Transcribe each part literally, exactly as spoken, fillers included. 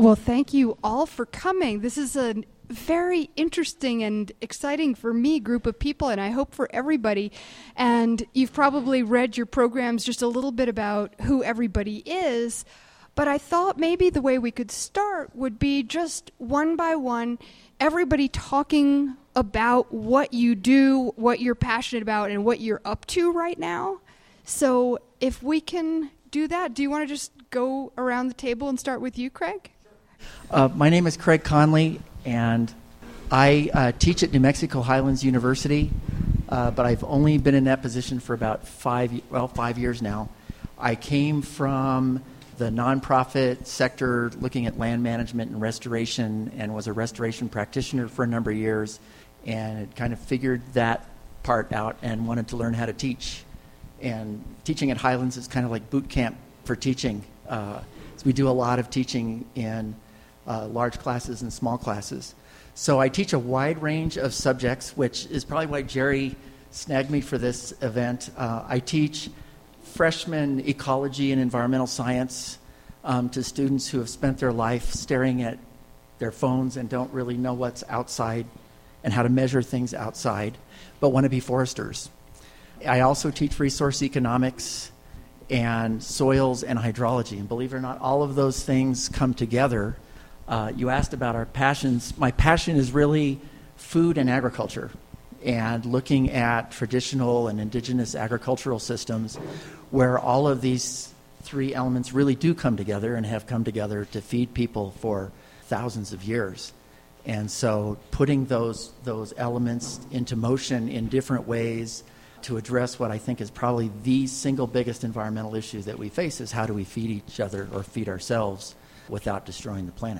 Well, thank you all for coming. This is a very interesting and exciting for me group of people, and I hope for everybody. And you've probably read your programs just a little bit about who everybody is, but I thought maybe the way we could start would be just one by one, everybody talking about what you do, what you're passionate about, and what you're up to right now. So if we can do that, do you want to just go around the table and start with you, Craig? Uh, my name is Craig Conley, and I uh, teach at New Mexico Highlands University, uh, but I've only been in that position for about five, well, five years now. I came from the nonprofit sector looking at land management and restoration, and was a restoration practitioner for a number of years, and kind of figured that part out and wanted to learn how to teach. And teaching at Highlands is kind of like boot camp for teaching. Uh, so we do a lot of teaching in uh, large classes and small classes. So I teach a wide range of subjects, which is probably why Jerry snagged me for this event. Uh, I teach freshman ecology and environmental science um, to students who have spent their life staring at their phones and don't really know what's outside and how to measure things outside, but want to be foresters. I also teach resource economics and soils and hydrology. And believe it or not, all of those things come together. Uh, you asked about our passions. My passion is really food and agriculture, and looking at traditional and indigenous agricultural systems where all of these three elements really do come together and have come together to feed people for thousands of years. And so putting those those elements into motion in different ways to address what I think is probably the single biggest environmental issue that we face is how do we feed each other or feed ourselves without destroying the planet.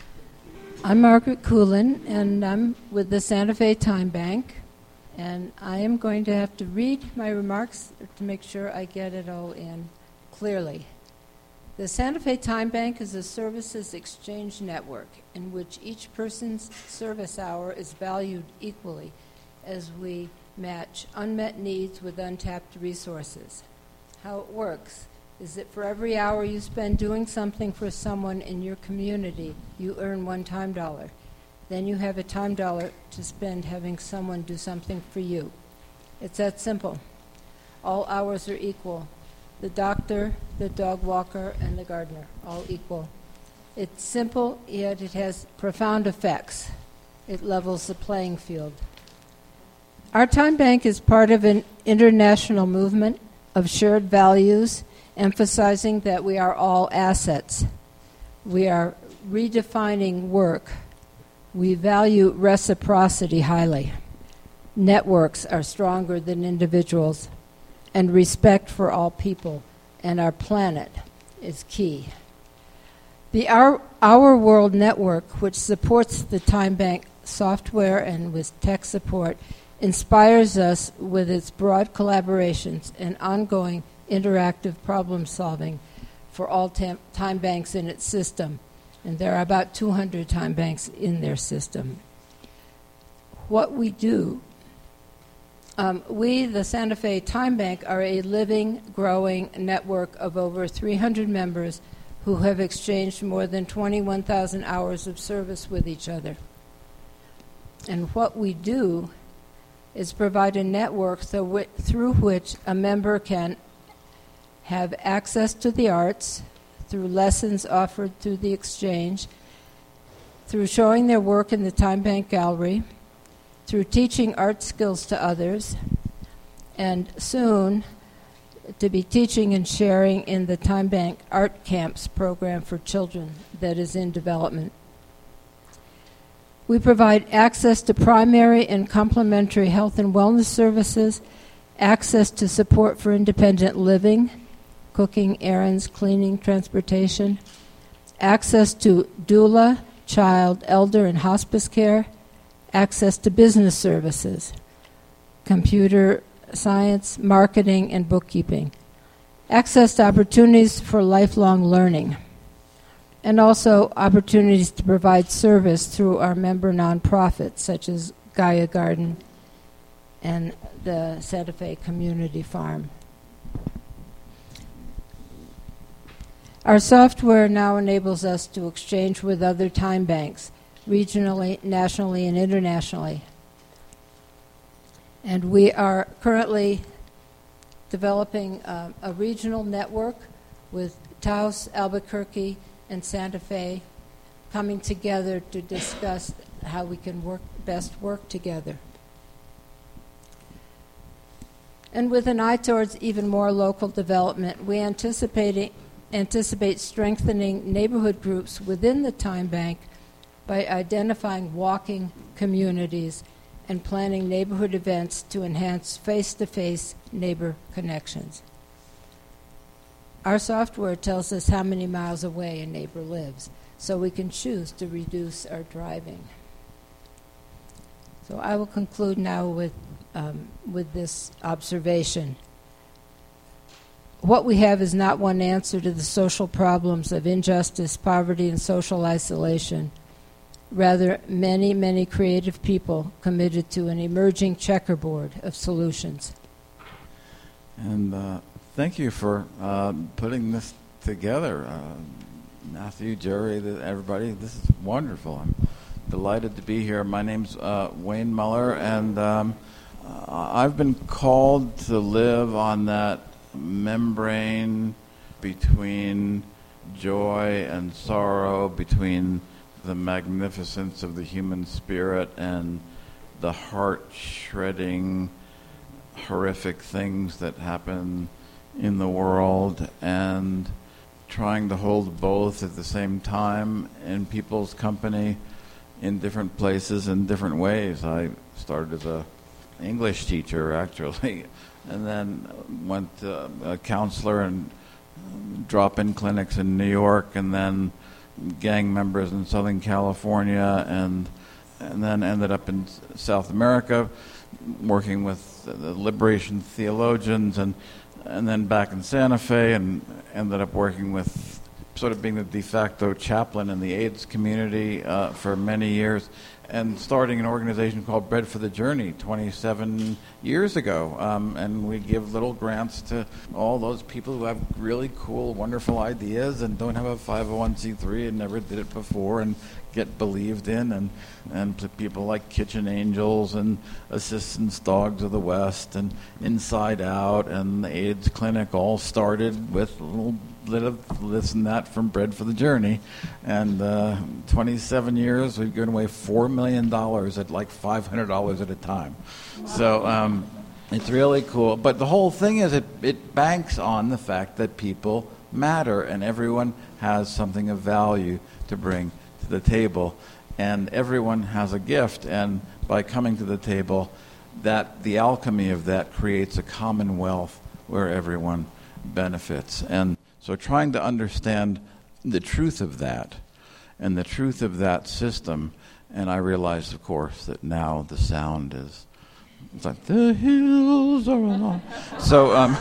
I'm Margaret Coolin, and I'm with the Santa Fe Time Bank, and I am going to have to read my remarks to make sure I get it all in clearly. The Santa Fe Time Bank is a services exchange network in which each person's service hour is valued equally as we match unmet needs with untapped resources. How it works is that for every hour you spend doing something for someone in your community, you earn one time dollar. Then you have a time dollar to spend having someone do something for you. It's that simple. All hours are equal. The doctor, the dog walker, and the gardener, all equal. It's simple, yet it has profound effects. It levels the playing field. Our time bank is part of an international movement of shared values, emphasizing that we are all assets. We are redefining work. We value reciprocity highly. Networks are stronger than individuals, and respect for all people and our planet is key. The Our, Our World Network, which supports the Time Bank software and with tech support, inspires us with its broad collaborations and ongoing interactive problem solving for all tam- time banks in its system. And there are about two hundred time banks in their system. What we do, um, we, the Santa Fe Time Bank, are a living, growing network of over three hundred members who have exchanged more than twenty-one thousand hours of service with each other. And what we do is provide a network th- through which a member can have access to the arts through lessons offered through the exchange, through showing their work in the Time Bank Gallery, through teaching art skills to others, and soon to be teaching and sharing in the Time Bank Art Camps program for children that is in development. We provide access to primary and complementary health and wellness services, access to support for independent living, cooking, errands, cleaning, transportation, access to doula, child, elder, and hospice care, access to business services, computer science, marketing, and bookkeeping, access to opportunities for lifelong learning, and also opportunities to provide service through our member nonprofits such as Gaia Garden and the Santa Fe Community Farm. Our software now enables us to exchange with other time banks, regionally, nationally, and internationally. And we are currently developing uh, a regional network with Taos, Albuquerque, and Santa Fe coming together to discuss how we can work best work together. And with an eye towards even more local development, we anticipate, anticipate strengthening neighborhood groups within the time bank by identifying walking communities and planning neighborhood events to enhance face-to-face neighbor connections. Our software tells us how many miles away a neighbor lives, so we can choose to reduce our driving. So I will conclude now with, um, with this observation. What we have is not one answer to the social problems of injustice, poverty, and social isolation. Rather, many, many creative people committed to an emerging checkerboard of solutions. And uh, thank you for uh, putting this together. Uh, Matthew, Jerry, the, everybody, this is wonderful. I'm delighted to be here. My name's uh, Wayne Muller, and um, uh, I've been called to live on that membrane between joy and sorrow, between the magnificence of the human spirit and the heart-shredding, horrific things that happen in the world, and trying to hold both at the same time in people's company in different places in different ways. I started as a English teacher, actually, and then went to a counselor and drop-in clinics in New York, and then gang members in Southern California, and and then ended up in South America working with the liberation theologians, and and then back in Santa Fe, and ended up working with sort of being the de facto chaplain in the AIDS community uh, for many years, and starting an organization called Bread for the Journey twenty-seven years ago. Um, and we give little grants to all those people who have really cool, wonderful ideas and don't have a five oh one c three and never did it before and get believed in. And, and to people like Kitchen Angels and Assistance Dogs of the West and Inside Out and the AIDS Clinic all started with a little bit of this and that from Bread for the Journey. And uh, twenty-seven years, we've given away four million dollars at like five hundred dollars at a time. Wow. So um, it's really cool. But the whole thing is it, it banks on the fact that people matter and everyone has something of value to bring to the table. And everyone has a gift. And by coming to the table, that the alchemy of that creates a commonwealth where everyone benefits. And so trying to understand the truth of that and the truth of that system, and I realized, of course, that now the sound is, it's like, the hills are along. So, um,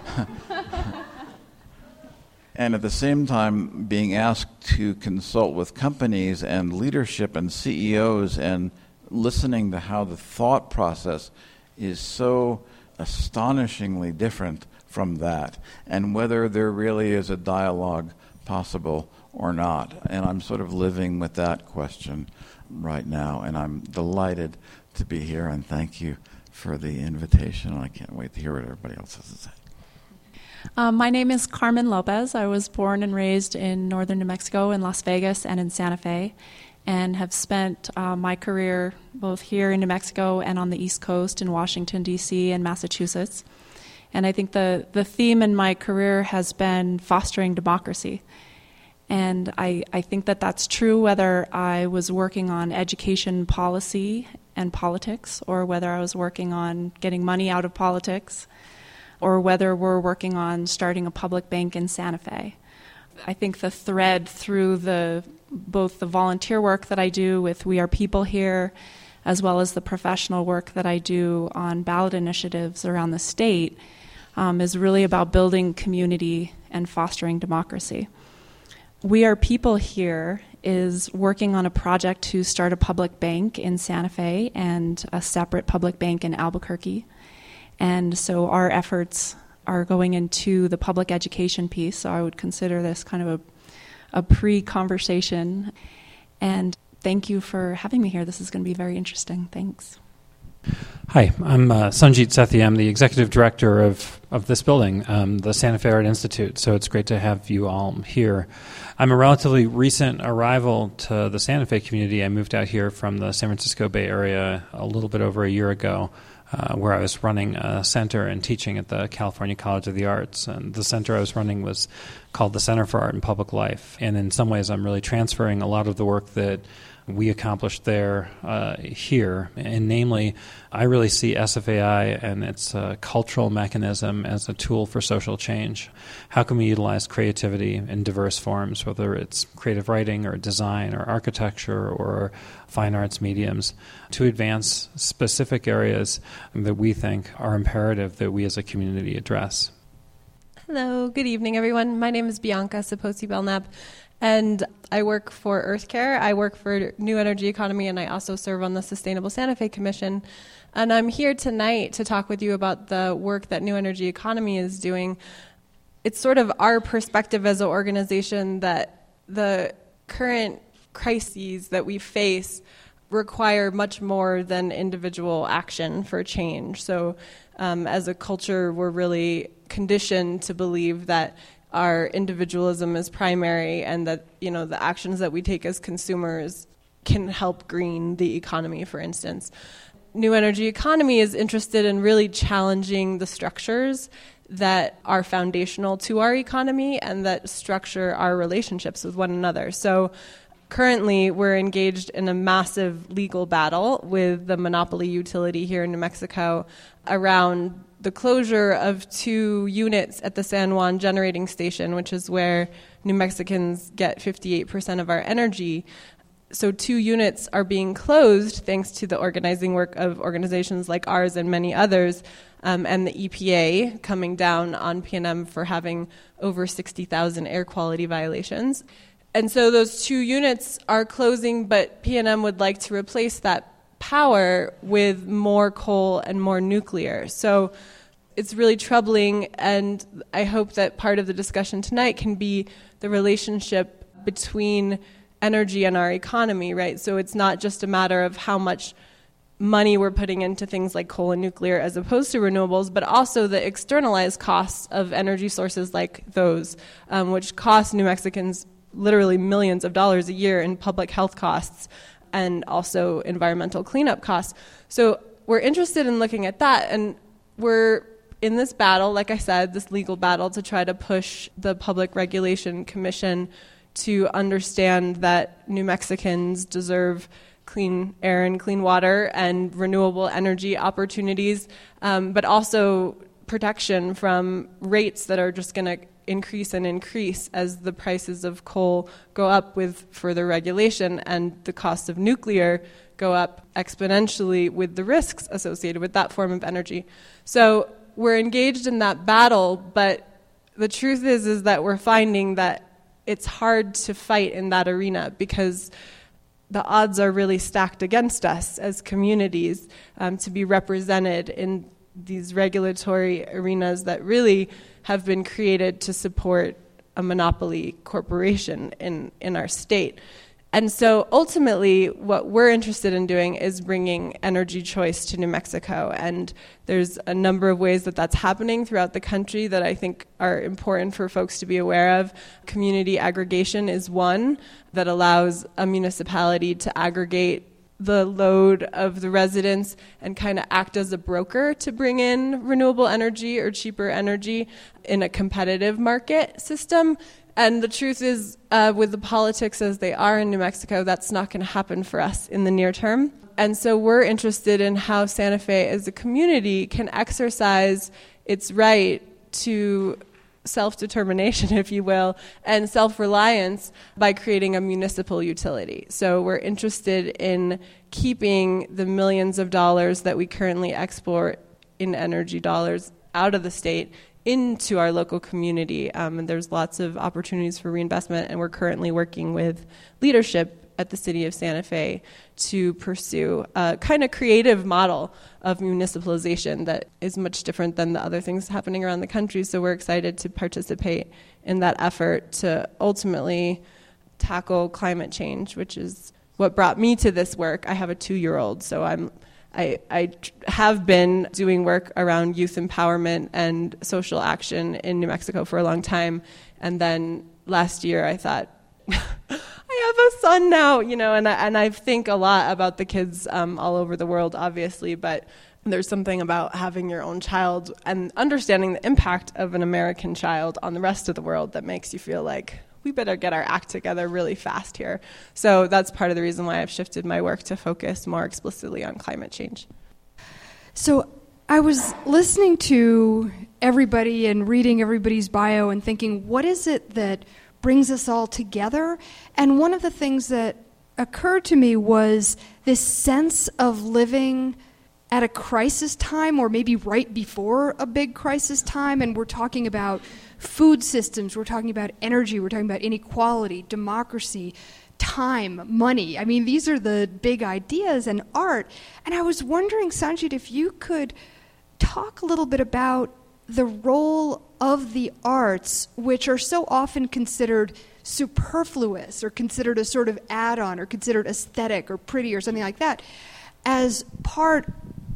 and at the same time being asked to consult with companies and leadership and C E Os and listening to how the thought process is so astonishingly different from that, and whether there really is a dialogue possible or not. And I'm sort of living with that question right now, and I'm delighted to be here, and thank you for the invitation. I can't wait to hear what everybody else has to say. Um, my name is Carmen Lopez. I was born and raised in northern New Mexico, in Las Vegas, and in Santa Fe, and have spent uh, my career both here in New Mexico and on the East Coast in Washington, D C and Massachusetts. And I think the, the theme in my career has been fostering democracy. And I, I think that that's true whether I was working on education policy and politics, or whether I was working on getting money out of politics, or whether we're working on starting a public bank in Santa Fe. I think the thread through the both the volunteer work that I do with We Are People Here, as well as the professional work that I do on ballot initiatives around the state, um, is really about building community and fostering democracy. We Are People Here is working on a project to start a public bank in Santa Fe and a separate public bank in Albuquerque. And so our efforts are going into the public education piece, so I would consider this kind of a, a pre-conversation. And thank you for having me here. This is going to be very interesting. Thanks. Hi, I'm uh, Sanjit Sethi. I'm the executive director of, of this building, um, the Santa Fe Art Institute, so it's great to have you all here. I'm a relatively recent arrival to the Santa Fe community. I moved out here from the San Francisco Bay Area a little bit over a year ago, uh, where I was running a center and teaching at the California College of the Arts. And the center I was running was called the Center for Art and Public Life. And in some ways, I'm really transferring a lot of the work that we accomplished there uh, here. And namely, I really see S F A I and its uh, cultural mechanism as a tool for social change. How can we utilize creativity in diverse forms, whether it's creative writing or design or architecture or fine arts mediums, to advance specific areas that we think are imperative that we as a community address? Hello, good evening, everyone. My name is Bianca Saposi-Belknap, and I work for EarthCare. I work for New Energy Economy, and I also serve on the Sustainable Santa Fe Commission. And I'm here tonight to talk with you about the work that New Energy Economy is doing. It's sort of our perspective as an organization that the current crises that we face require much more than individual action for change. So um, as a culture, we're really conditioned to believe that our individualism is primary and that, you know, the actions that we take as consumers can help green the economy, for instance. New Energy Economy is interested in really challenging the structures that are foundational to our economy and that structure our relationships with one another. So currently, we're engaged in a massive legal battle with the monopoly utility here in New Mexico around the closure of two units at the San Juan Generating Station, which is where New Mexicans get fifty-eight percent of our energy. So two units are being closed thanks to the organizing work of organizations like ours and many others, um, and the E P A coming down on P and M for having over sixty thousand air quality violations. And so those two units are closing, but P and M would like to replace that power with more coal and more nuclear. So it's really troubling, and I hope that part of the discussion tonight can be the relationship between energy and our economy, right? So it's not just a matter of how much money we're putting into things like coal and nuclear as opposed to renewables, but also the externalized costs of energy sources like those, um, which cost New Mexicans literally millions of dollars a year in public health costs and also environmental cleanup costs. So we're interested in looking at that, and we're in this battle, like I said, this legal battle to try to push the Public Regulation Commission to understand that New Mexicans deserve clean air and clean water and renewable energy opportunities, um, but also protection from rates that are just going to increase and increase as the prices of coal go up with further regulation and the cost of nuclear go up exponentially with the risks associated with that form of energy. So we're engaged in that battle, but the truth is is that we're finding that it's hard to fight in that arena because the odds are really stacked against us as communities um, to be represented in these regulatory arenas that really have been created to support a monopoly corporation in, in our state. And so ultimately, what we're interested in doing is bringing energy choice to New Mexico. And there's a number of ways that that's happening throughout the country that I think are important for folks to be aware of. Community aggregation is one that allows a municipality to aggregate the load of the residents and kind of act as a broker to bring in renewable energy or cheaper energy in a competitive market system. And the truth is, uh, with the politics as they are in New Mexico, that's not going to happen for us in the near term. And so we're interested in how Santa Fe as a community can exercise its right to self-determination, if you will, and self-reliance by creating a municipal utility. So we're interested in keeping the millions of dollars that we currently export in energy dollars out of the state into our local community. Um, and there's lots of opportunities for reinvestment, and we're currently working with leadership at the city of Santa Fe to pursue a kind of creative model of municipalization that is much different than the other things happening around the country. So we're excited to participate in that effort to ultimately tackle climate change, which is what brought me to this work. I have a two-year-old, so I'm I, I have been doing work around youth empowerment and social action in New Mexico for a long time. And then last year I thought, I have a son now, you know, and I, and I think a lot about the kids um, all over the world, obviously, but there's something about having your own child and understanding the impact of an American child on the rest of the world that makes you feel like, we better get our act together really fast here. So that's part of the reason why I've shifted my work to focus more explicitly on climate change. So I was listening to everybody and reading everybody's bio and thinking, what is it that brings us all together? And one of the things that occurred to me was this sense of living at a crisis time, or maybe right before a big crisis time, and we're talking about food systems, we're talking about energy, we're talking about inequality, democracy, time, money. I mean, these are the big ideas, and art. And I was wondering, Sanjit, if you could talk a little bit about the role of the arts, which are so often considered superfluous or considered a sort of add-on or considered aesthetic or pretty or something like that, as part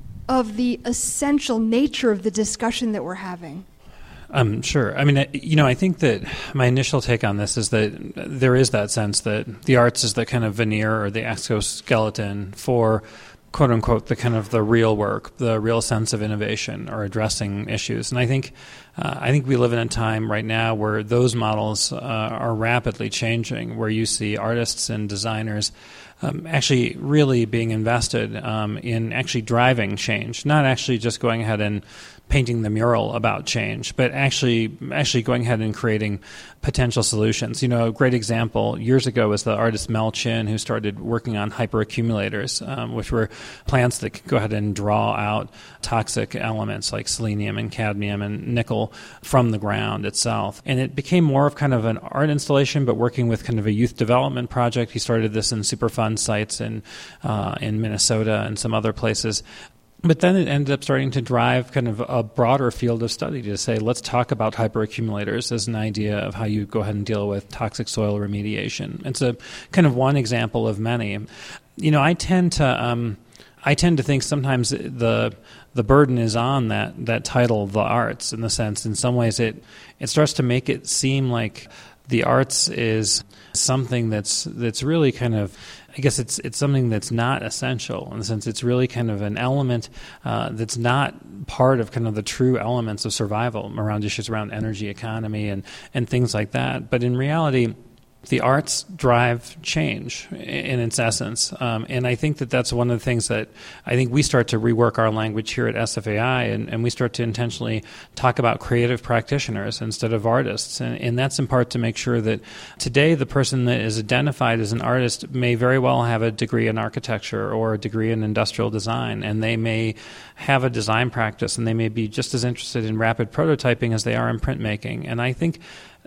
of the essential nature of the discussion that we're having. Um, sure. I mean, you know, I think that my initial take on this is that there is that sense that the arts is the kind of veneer or the exoskeleton for, quote unquote, the kind of the real work, the real sense of innovation or addressing issues. And I think uh, I think we live in a time right now where those models uh, are rapidly changing, where you see artists and designers Um, actually really being invested um, in actually driving change, not actually just going ahead and painting the mural about change, but actually actually going ahead and creating potential solutions. You know, a great example years ago was the artist Mel Chin, who started working on hyperaccumulators, um, which were plants that could go ahead and draw out toxic elements like selenium and cadmium and nickel from the ground itself. And it became more of kind of an art installation, but working with kind of a youth development project. He started this in Superfund sites in uh, in Minnesota and some other places. But then it ended up starting to drive kind of a broader field of study to say, let's talk about hyperaccumulators as an idea of how you go ahead and deal with toxic soil remediation. It's a kind of one example of many. You know, I tend to um, I tend to think sometimes the the burden is on that that title, the arts, in the sense, in some ways, it it starts to make it seem like the arts is something that's that's really kind of, I guess it's it's something that's not essential, in the sense it's really kind of an element uh, that's not part of kind of the true elements of survival around issues around energy economy and, and things like that. But in reality, the arts drive change in its essence. Um, and I think that that's one of the things that I think we start to rework our language here at S F A I, and, and we start to intentionally talk about creative practitioners instead of artists. And, and that's in part to make sure that today the person that is identified as an artist may very well have a degree in architecture or a degree in industrial design, and they may have a design practice, and they may be just as interested in rapid prototyping as they are in printmaking. And I think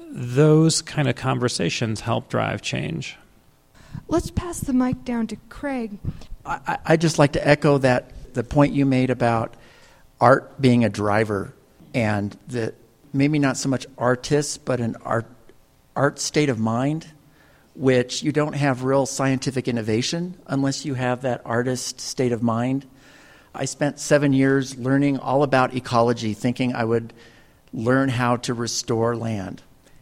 those kind of conversations help drive change. Let's pass the mic down to Craig. I, I'd just like to echo that, the point you made about art being a driver, and that maybe not so much artists, but an art, art state of mind, which you don't have real scientific innovation unless you have that artist state of mind. I spent seven years learning all about ecology, thinking I would learn how to restore land.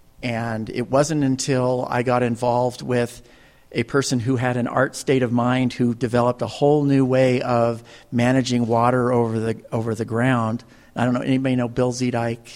And it wasn't until I got involved with a person who had an art state of mind, who developed a whole new way of managing water over the over the ground. I don't know, anybody know Bill Zeedyke?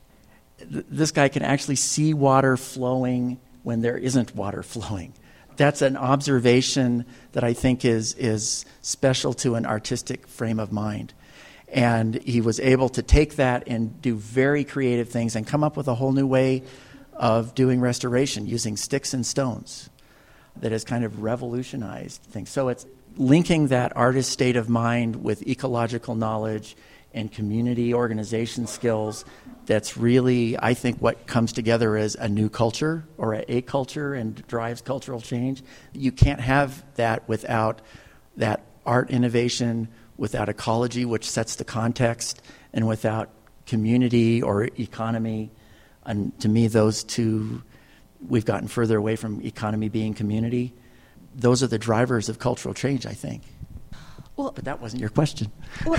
This guy can actually see water flowing when there isn't water flowing. That's an observation that I think is is special to an artistic frame of mind. And he was able to take that and do very creative things and come up with a whole new way of doing restoration using sticks and stones that has kind of revolutionized things. So it's linking that artist state of mind with ecological knowledge and community organization skills. That's really, I think, what comes together as a new culture or a, a culture and drives cultural change. You can't have that without that art innovation, without ecology, which sets the context, and without community or economy. And to me, those two, we've gotten further away from economy being community. Those are the drivers of cultural change, I think. Well, but that wasn't your question. What,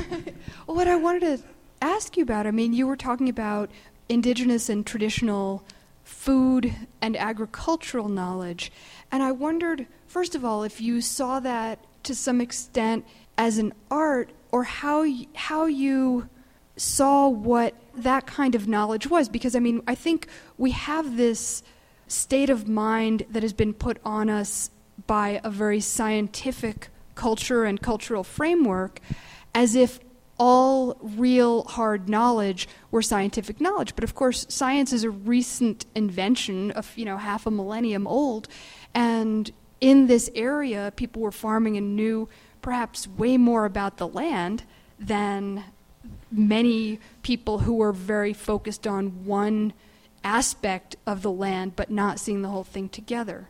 what I wanted to ask you about, I mean, you were talking about indigenous and traditional food and agricultural knowledge. And I wondered, first of all, if you saw that to some extent as an art, or how y- how you saw what that kind of knowledge was. Because, I mean, I think we have this state of mind that has been put on us by a very scientific culture and cultural framework, as if all real hard knowledge were scientific knowledge. But of course, science is a recent invention of, you know, half a millennium old. And in this area, people were farming and knew perhaps way more about the land than many people who were very focused on one aspect of the land but not seeing the whole thing together.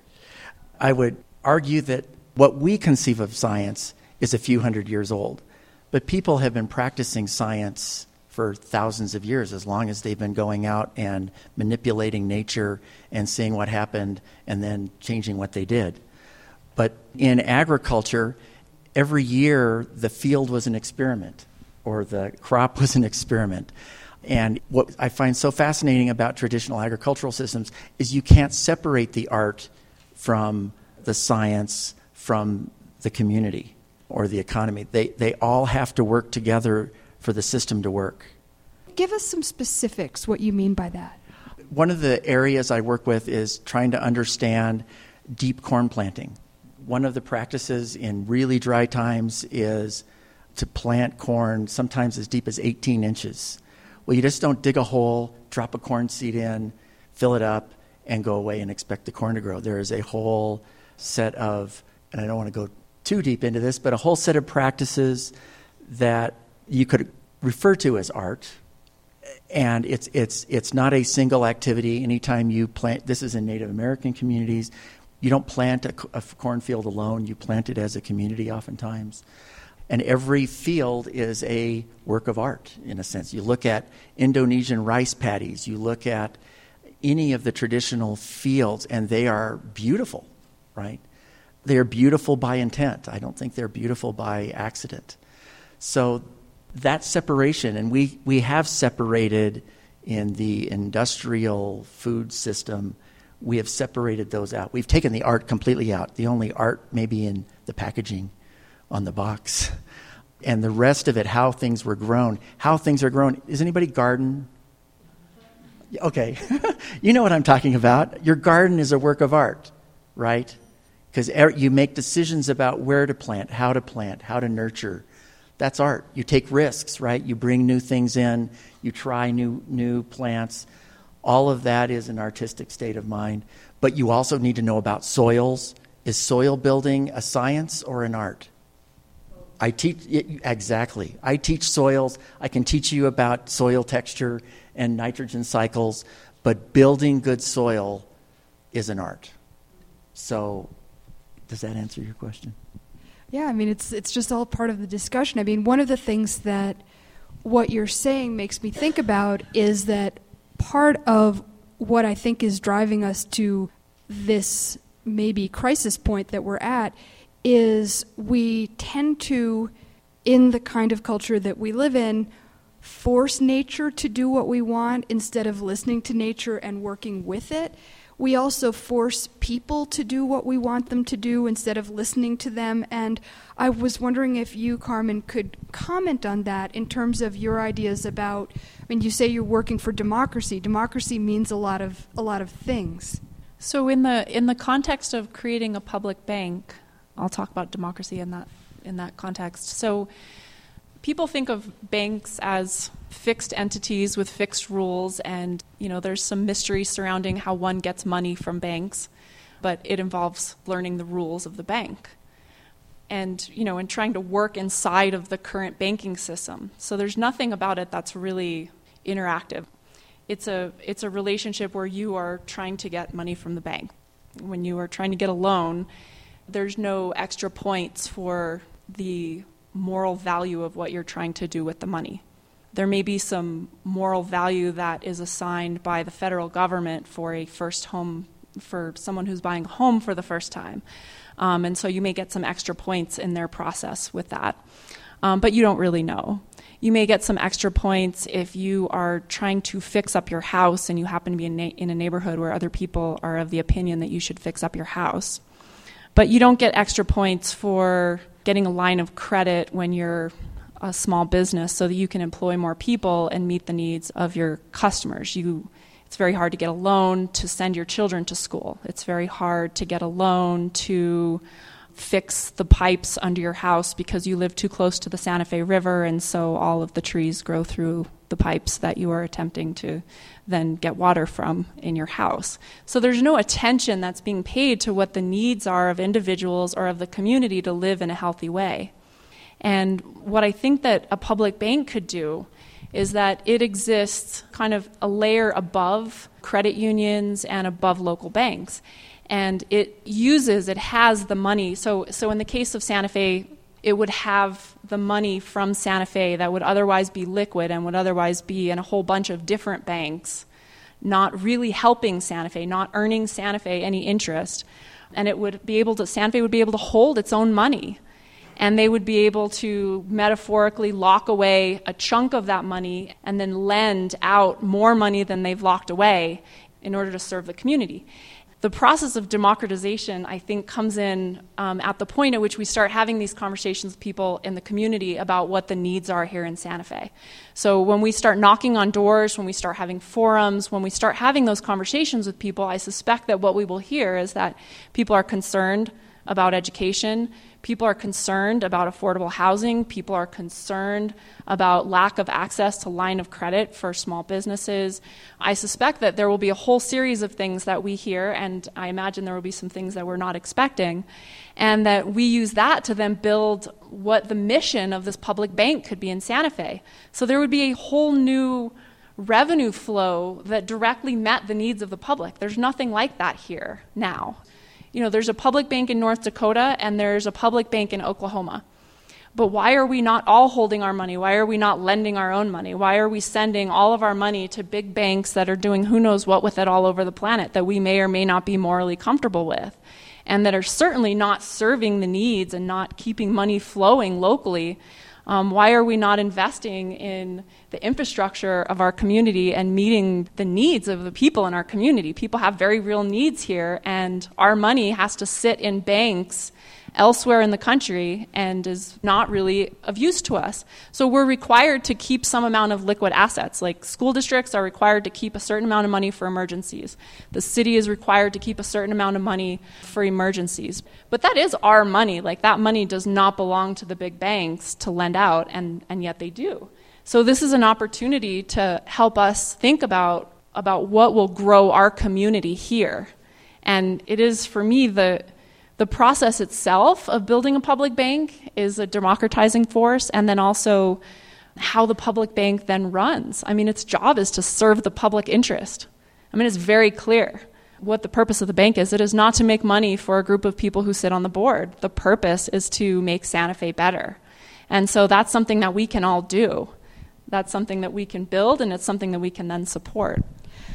I would argue that what we conceive of science is a few hundred years old, but people have been practicing science for thousands of years, as long as they've been going out and manipulating nature and seeing what happened and then changing what they did. But in agriculture, every year the field was an experiment, or the crop was an experiment. And what I find so fascinating about traditional agricultural systems is you can't separate the art from the science, from the community or the economy. They they all have to work together for the system to work. Give us some specifics, what you mean by that. One of the areas I work with is trying to understand deep corn planting. One of the practices in really dry times is to plant corn sometimes as deep as eighteen inches. Well, you just don't dig a hole, drop a corn seed in, fill it up, and go away and expect the corn to grow. There is a whole set of, and I don't want to go too deep into this, but a whole set of practices that you could refer to as art. And it's it's it's not a single activity. Anytime you plant, this is in Native American communities, you don't plant a, a cornfield alone. You plant it as a community oftentimes. And every field is a work of art, in a sense. You look at Indonesian rice paddies. You look at any of the traditional fields, and they are beautiful, right? They are beautiful by intent. I don't think they're beautiful by accident. So that separation, and we, we have separated in the industrial food system, we have separated those out. We've taken the art completely out. The only art maybe in the packaging on the box. And the rest of it, how things were grown. How things are grown. Does anybody garden? Okay. You know what I'm talking about. Your garden is a work of art, right? Because you make decisions about where to plant, how to plant, how to nurture. That's art. You take risks, right? You bring new things in. You try new new plants. All of that is an artistic state of mind. But you also need to know about soils. Is soil building a science or an art? I teach, exactly. I teach soils. I can teach you about soil texture and nitrogen cycles, but building good soil is an art. So does that answer your question? Yeah, I mean, it's it's just all part of the discussion. I mean, one of the things that what you're saying makes me think about is that part of what I think is driving us to this maybe crisis point that we're at is we tend to, in the kind of culture that we live in, force nature to do what we want instead of listening to nature and working with it. We also force people to do what we want them to do instead of listening to them. And I was wondering if you, Carmen, could comment on that in terms of your ideas about, I mean, you say you're working for democracy. Democracy means a lot of a lot of things. So in the in the context of creating a public bank, I'll talk about democracy in that in that context. So people think of banks as fixed entities with fixed rules, and you know there's some mystery surrounding how one gets money from banks, but it involves learning the rules of the bank. and, you know, and trying to work inside of the current banking system. So there's nothing about it that's really interactive. It's a it's a relationship where you are trying to get money from the bank. When you are trying to get a loan, there's no extra points for the moral value of what you're trying to do with the money. There may be some moral value that is assigned by the federal government for a first home, for someone who's buying a home for the first time. Um, and so you may get some extra points in their process with that. Um, but you don't really know. You may get some extra points if you are trying to fix up your house and you happen to be in, na- in a neighborhood where other people are of the opinion that you should fix up your house. But you don't get extra points for getting a line of credit when you're a small business so that you can employ more people and meet the needs of your customers. You, it's very hard to get a loan to send your children to school. It's very hard to get a loan to fix the pipes under your house because you live too close to the Santa Fe River, and so all of the trees grow through the pipes that you are attempting to then get water from in your house. So there's no attention that's being paid to what the needs are of individuals or of the community to live in a healthy way. And what I think that a public bank could do is that it exists kind of a layer above credit unions and above local banks. And it uses, it has the money. So, so in the case of Santa Fe, it would have the money from Santa Fe that would otherwise be liquid and would otherwise be in a whole bunch of different banks, not really helping Santa Fe, not earning Santa Fe any interest. And it would be able to, Santa Fe would be able to hold its own money. And they would be able to metaphorically lock away a chunk of that money and then lend out more money than they've locked away in order to serve the community. The process of democratization, I think, comes in um, at the point at which we start having these conversations with people in the community about what the needs are here in Santa Fe. So when we start knocking on doors, when we start having forums, when we start having those conversations with people, I suspect that what we will hear is that people are concerned about education. People are concerned about affordable housing. People are concerned about lack of access to line of credit for small businesses. I suspect that there will be a whole series of things that we hear, and I imagine there will be some things that we're not expecting, and that we use that to then build what the mission of this public bank could be in Santa Fe. So there would be a whole new revenue flow that directly met the needs of the public. There's nothing like that here now. You know, there's a public bank in North Dakota and there's a public bank in Oklahoma. But why are we not all holding our money? Why are we not lending our own money? Why are we sending all of our money to big banks that are doing who knows what with it all over the planet that we may or may not be morally comfortable with, and that are certainly not serving the needs and not keeping money flowing locally? Um, why are we not investing in the infrastructure of our community and meeting the needs of the people in our community? People have very real needs here, and our money has to sit in banks elsewhere in the country and is not really of use to us. So we're required to keep some amount of liquid assets. Like school districts are required to keep a certain amount of money for emergencies. The city is required to keep a certain amount of money for emergencies. But that is our money. Like that money does not belong to the big banks to lend out, and, and yet they do. So this is an opportunity to help us think about, about what will grow our community here. And it is, for me, the The process itself of building a public bank is a democratizing force, and then also how the public bank then runs. I mean, its job is to serve the public interest. I mean, it's very clear what the purpose of the bank is. It is not to make money for a group of people who sit on the board. The purpose is to make Santa Fe better. And so that's something that we can all do. That's something that we can build, and it's something that we can then support.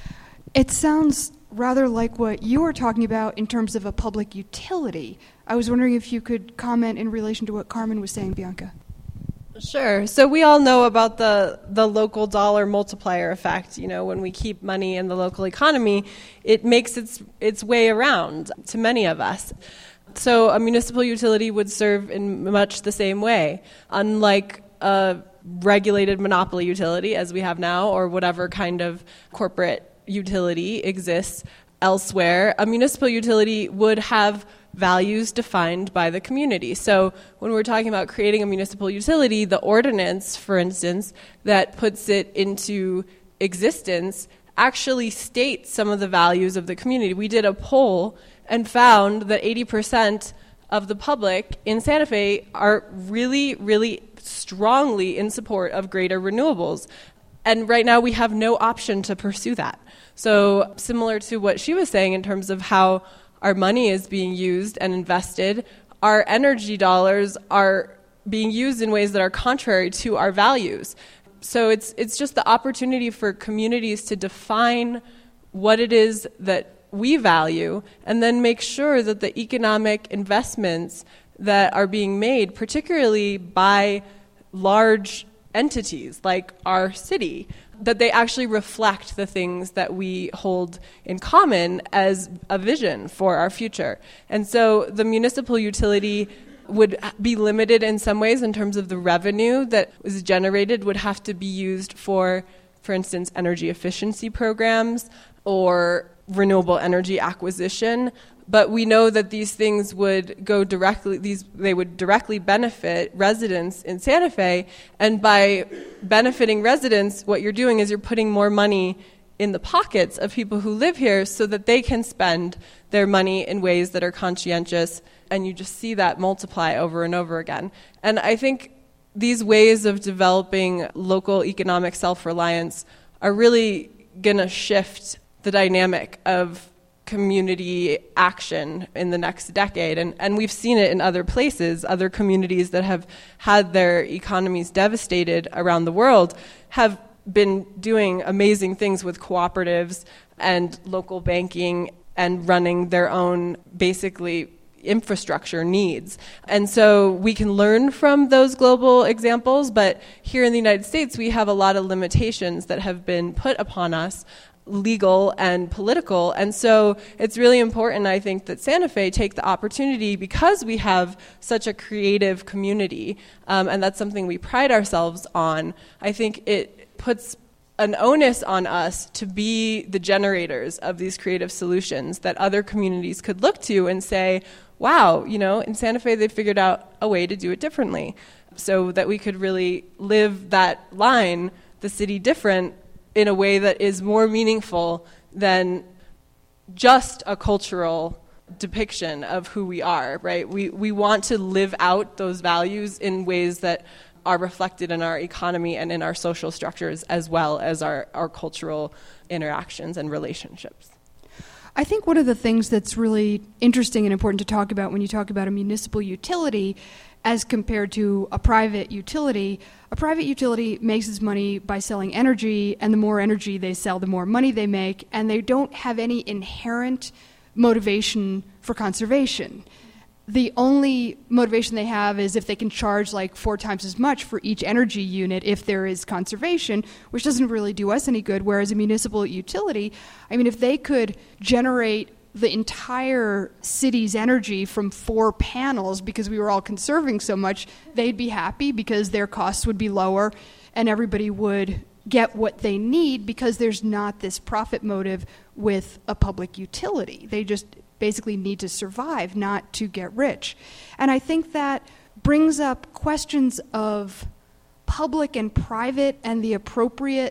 It sounds rather like what you were talking about in terms of a public utility. I was wondering if you could comment in relation to what Carmen was saying, Bianca. Sure. So we all know about the, the local dollar multiplier effect. You know, when we keep money in the local economy, it makes its its way around to many of us. So a municipal utility would serve in much the same way. Unlike a regulated monopoly utility, as we have now, or whatever kind of corporate utility exists elsewhere, a municipal utility would have values defined by the community. So when we're talking about creating a municipal utility, the ordinance, for instance, that puts it into existence actually states some of the values of the community. We did a poll and found that eighty percent of the public in Santa Fe are really, really strongly in support of greater renewables. And right now we have no option to pursue that. So similar to what she was saying in terms of how our money is being used and invested, our energy dollars are being used in ways that are contrary to our values. So it's it's just the opportunity for communities to define what it is that we value and then make sure that the economic investments that are being made, particularly by large entities like our city, that they actually reflect the things that we hold in common as a vision for our future. And so the municipal utility would be limited in some ways in terms of the revenue that was generated would have to be used for, for instance, energy efficiency programs or renewable energy acquisition. But we know that these things would go directly, these they would directly benefit residents in Santa Fe. And by benefiting residents, what you're doing is you're putting more money in the pockets of people who live here so that they can spend their money in ways that are conscientious. And you just see that multiply over and over again. And I think these ways of developing local economic self-reliance are really going to shift the dynamic of community action in the next decade. And, and we've seen it in other places. Other communities that have had their economies devastated around the world have been doing amazing things with cooperatives and local banking and running their own, basically, infrastructure needs. And so we can learn from those global examples, but here in the United States, we have a lot of limitations that have been put upon us, legal and political. And so it's really important, I think, that Santa Fe take the opportunity, because we have such a creative community, um, and that's something we pride ourselves on. I think it puts an onus on us to be the generators of these creative solutions that other communities could look to and say, wow, you know, in Santa Fe they figured out a way to do it differently, so that we could really live that line, the city different, in a way that is more meaningful than just a cultural depiction of who we are, right? We we want to live out those values in ways that are reflected in our economy and in our social structures, as well as our, our cultural interactions and relationships. I think one of the things that's really interesting and important to talk about when you talk about a municipal utility as compared to a private utility, a private utility makes its money by selling energy, and the more energy they sell, the more money they make, and they don't have any inherent motivation for conservation. The only motivation they have is if they can charge like four times as much for each energy unit if there is conservation, which doesn't really do us any good, whereas a municipal utility, I mean, if they could generate the entire city's energy from four panels because we were all conserving so much, they'd be happy because their costs would be lower and everybody would get what they need because there's not this profit motive with a public utility. They just basically need to survive, not to get rich. And I think that brings up questions of public and private and the appropriate,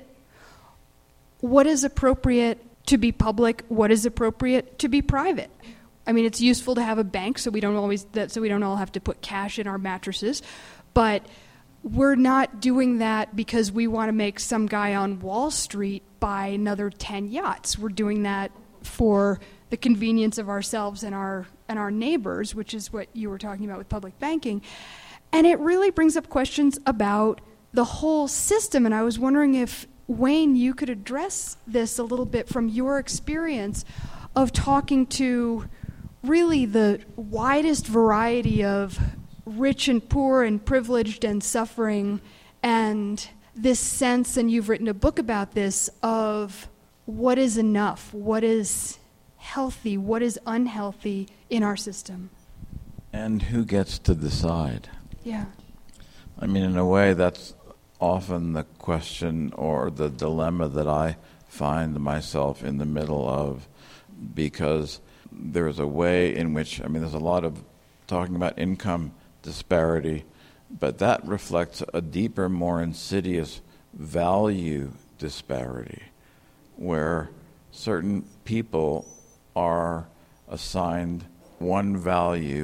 what is appropriate to be public, what is appropriate to be private. I mean, it's useful to have a bank so we don't always that so we don't all have to put cash in our mattresses, but we're not doing that because we want to make some guy on Wall Street buy another ten yachts. We're doing that for the convenience of ourselves and our and our neighbors, which is what you were talking about with public banking. And it really brings up questions about the whole system, and I was wondering if Wayne, you could address this a little bit from your experience of talking to really the widest variety of rich and poor and privileged and suffering, and this sense, and you've written a book about this, of what is enough, what is healthy, what is unhealthy in our system. And who gets to decide? Yeah. I mean, in a way, that's often the question or the dilemma that I find myself in the middle of, because there's a way in which, I mean, there's a lot of talking about income disparity, but that reflects a deeper, more insidious value disparity, where certain people are assigned one value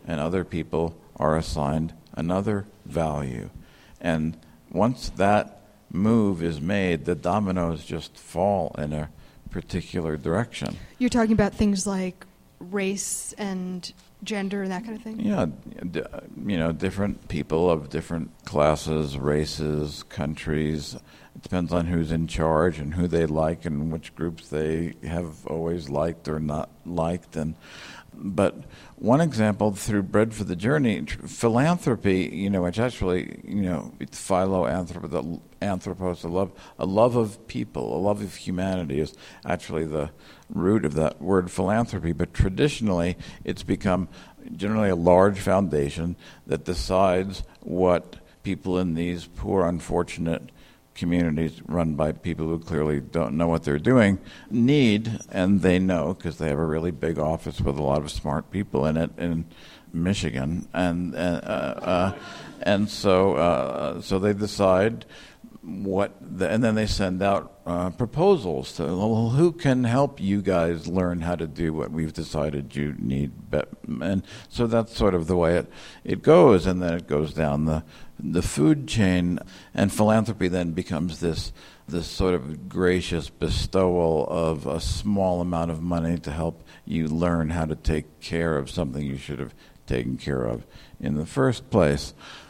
and other people are assigned another value. And once that move is made, the dominoes just fall in a particular direction. You're talking about things like race and gender and that kind of thing? Yeah, d- you know, different people of different classes, races, countries. It depends on who's in charge and who they like and which groups they have always liked or not liked. And but one example through Bread for the Journey, tr- philanthropy, you know, which actually, you know, it's philanthropos, anthropos, a love, a love of people, a love of humanity is actually the root of that word philanthropy. But traditionally, it's become generally a large foundation that decides what people in these poor, unfortunate communities run by people who clearly don't know what they're doing need, and they know because they have a really big office with a lot of smart people in it in Michigan, and uh, uh, and so uh, so they decide what, the, and then they send out uh, proposals to, well, who can help you guys learn how to do what we've decided you need, and so that's sort of the way it it goes, and then it goes down the the food chain, and philanthropy then becomes this this sort of gracious bestowal of a small amount of money to help you learn how to take care of something you should have taken care of in the first place.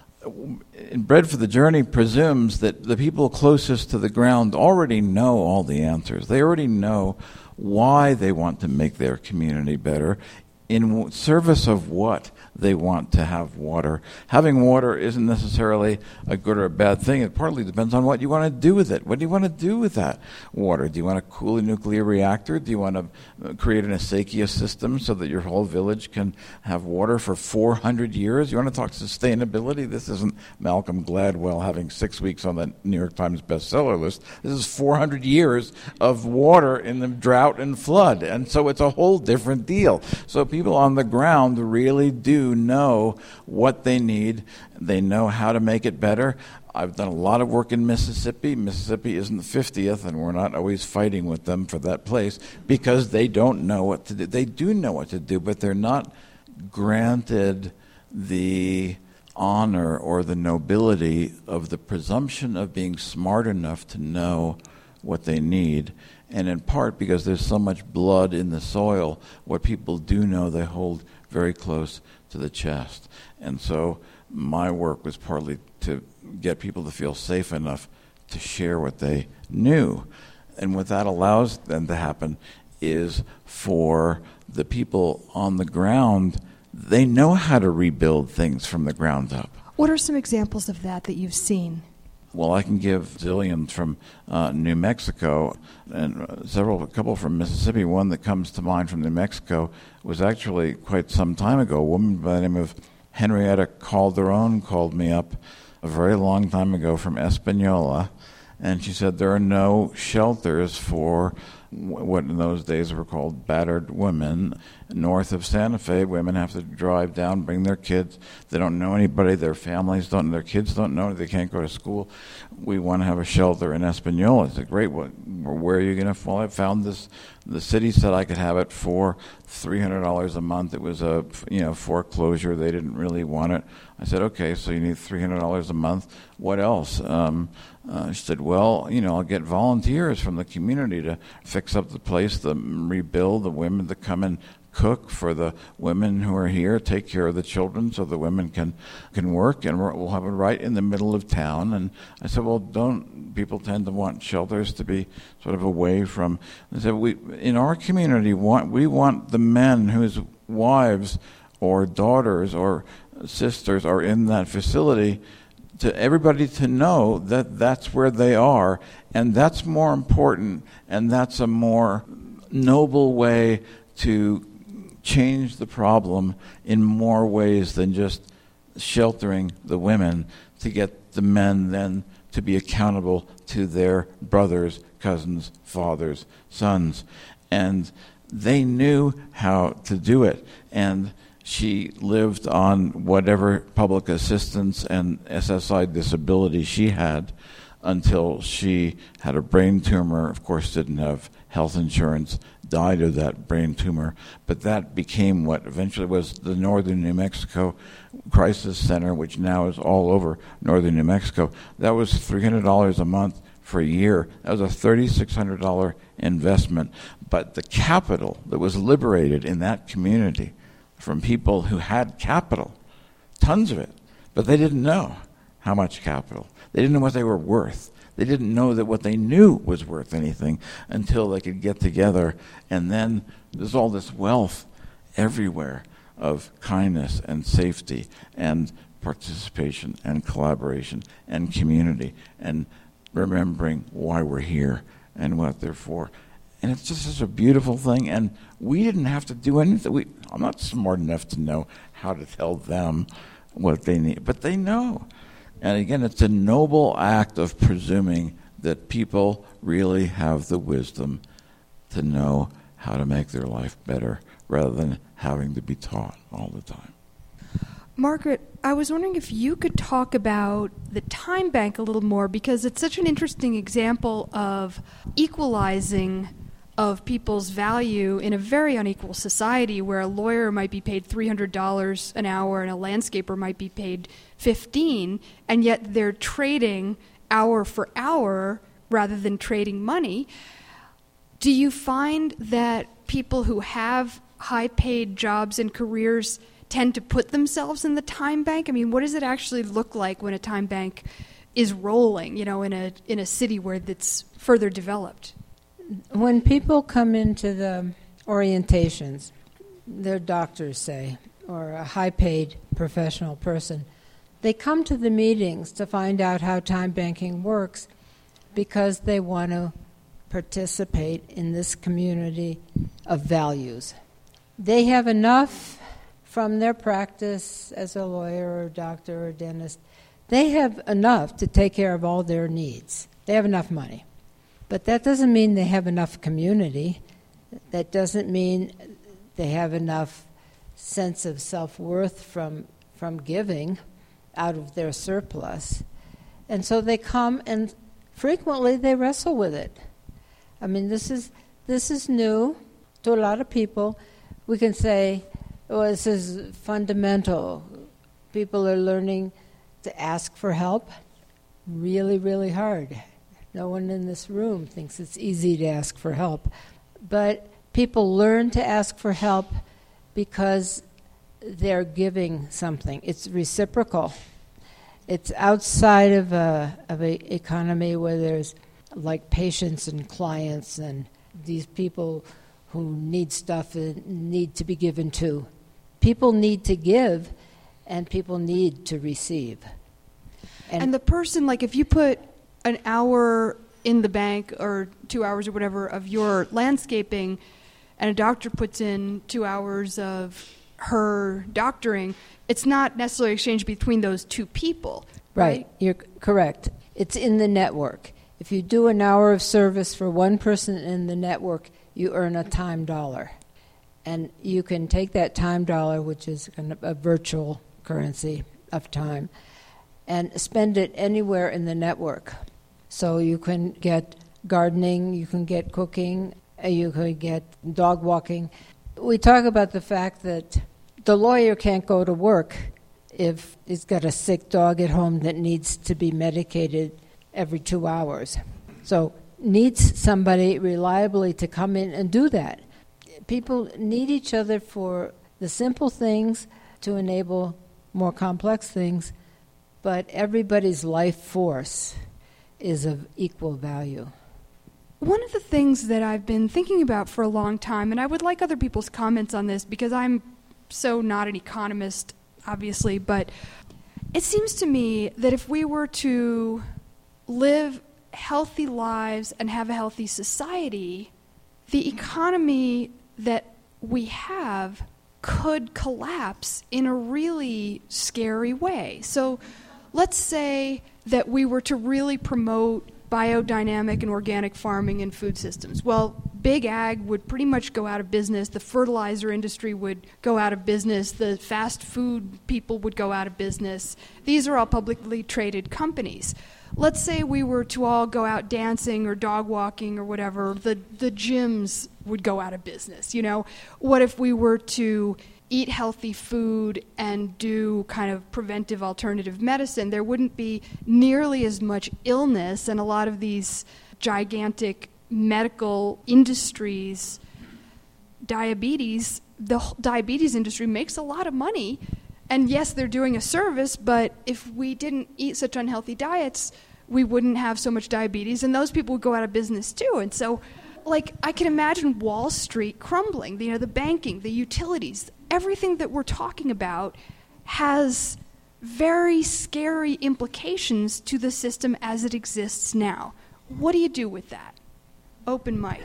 Bread for the Journey presumes that the people closest to the ground already know all the answers. They already know why they want to make their community better, in service of what they want to have water. Having water isn't necessarily a good or a bad thing. It partly depends on what you want to do with it. What do you want to do with that water? Do you want to cool a nuclear reactor? Do you want to create an acequia system so that your whole village can have water for four hundred years? You want to talk sustainability? This isn't Malcolm Gladwell having six weeks on the New York Times bestseller list. This is four hundred years of water in the drought and flood. And so it's a whole different deal. So people on the ground really do know what they need. They know how to make it better. I've done a lot of work in Mississippi. Mississippi isn't the fiftieth, and we're not always fighting with them for that place because they don't know what to do. They do know what to do, but they're not granted the honor or the nobility of the presumption of being smart enough to know what they need. And in part because there's so much blood in the soil, what people do know they hold very close to the chest. And so my work was partly to get people to feel safe enough to share what they knew. And what that allows them to happen is for the people on the ground, they know how to rebuild things from the ground up. What are some examples of that that you've seen? Well, I can give zillions from uh, New Mexico and uh, several, a couple from Mississippi. One that comes to mind from New Mexico was actually quite some time ago. A woman by the name of Henrietta Calderon called me up a very long time ago from Espanola, and she said there are no shelters for what in those days were called battered women. North of Santa Fe, women have to drive down, bring their kids. They don't know anybody. Their families don't, their kids don't know. They can't go to school. We want to have a shelter in Espanola. It's a great one. Where are you going to? Well, I found this. The city said I could have it for three hundred dollars a month. It was a you know foreclosure. They didn't really want it. I said, okay, so you need three hundred dollars a month. What else? Um, uh, she said, well, you know, I'll get volunteers from the community to fix up the place, to rebuild, the women to come and cook for the women who are here, take care of the children so the women can can work, and we'll have it right in the middle of town. And I said, well, don't people tend to want shelters to be sort of away from? I said, we in our community want we want the men whose wives or daughters or sisters are in that facility, to everybody to know that that's where they are, and that's more important, and that's a more noble way to change the problem in more ways than just sheltering the women, to get the men then to be accountable to their brothers, cousins, fathers, sons. And they knew how to do it. And she lived on whatever public assistance and S S I disability she had until she had a brain tumor, of course didn't have health insurance, died of that brain tumor, but that became what eventually was the Northern New Mexico Crisis Center, which now is all over northern New Mexico. That was three hundred dollars a month for a year. That was a three thousand six hundred dollars investment. But the capital that was liberated in that community from people who had capital, tons of it, but they didn't know how much capital. They didn't know what they were worth. They didn't know that what they knew was worth anything until they could get together. And then there's all this wealth everywhere of kindness and safety and participation and collaboration and community and remembering why we're here and what they're for. And it's just such a beautiful thing. And we didn't have to do anything. We, I'm not smart enough to know how to tell them what they need, but they know. And again, it's a noble act of presuming that people really have the wisdom to know how to make their life better rather than having to be taught all the time. Margaret, I was wondering if you could talk about the time bank a little more, because it's such an interesting example of equalizing of people's value in a very unequal society where a lawyer might be paid three hundred dollars an hour and a landscaper might be paid fifteen dollars, and yet they're trading hour for hour rather than trading money. Do you find that people who have high-paid jobs and careers tend to put themselves in the time bank? I mean, what does it actually look like when a time bank is rolling, you know, in a in a city where it's further developed? When people come into the orientations, their doctors say, or a high-paid professional person, they come to the meetings to find out how time banking works because they want to participate in this community of values. They have enough from their practice as a lawyer or doctor or dentist. They have enough to take care of all their needs. They have enough money. But that doesn't mean they have enough community. That doesn't mean they have enough sense of self-worth from from giving out of their surplus. And so they come, and frequently they wrestle with it. I mean, this is this is new to a lot of people. We can say, oh, this is fundamental. People are learning to ask for help. Really, really hard. No one in this room thinks it's easy to ask for help. But people learn to ask for help because they're giving something. It's reciprocal. It's outside of a of an economy where there's like patients and clients and these people who need stuff and need to be given to. People need to give, and people need to receive. And, and the person, like if you put an hour in the bank or two hours or whatever of your landscaping, and a doctor puts in two hours of her doctoring, it's not necessarily exchanged between those two people, right? Right, you're c- correct. It's in the network. If you do an hour of service for one person in the network, you earn a time dollar. And you can take that time dollar, which is kind of a virtual currency of time, and spend it anywhere in the network. So you can get gardening, you can get cooking, you can get dog walking. We talk about the fact that the lawyer can't go to work if he's got a sick dog at home that needs to be medicated every two hours. So needs somebody reliably to come in and do that. People need each other for the simple things to enable more complex things, but everybody's life force is of equal value. One of the things that I've been thinking about for a long time, and I would like other people's comments on this because I'm so not an economist, obviously, but it seems to me that if we were to live healthy lives and have a healthy society, the economy that we have could collapse in a really scary way. So let's say that we were to really promote biodynamic and organic farming and food systems. Well, big ag would pretty much go out of business. The fertilizer industry would go out of business. The fast food people would go out of business. These are all publicly traded companies. Let's say we were to all go out dancing or dog walking or whatever. The, the gyms would go out of business. You know, what if we were to eat healthy food and do kind of preventive alternative medicine? There wouldn't be nearly as much illness, and a lot of these gigantic medical industries, diabetes, the diabetes industry makes a lot of money. And yes, they're doing a service, but if we didn't eat such unhealthy diets, we wouldn't have so much diabetes, and those people would go out of business too. And so, like, I can imagine Wall Street crumbling, you know, the banking, the utilities, everything that we're talking about has very scary implications to the system as it exists now. What do you do with that? Open mic.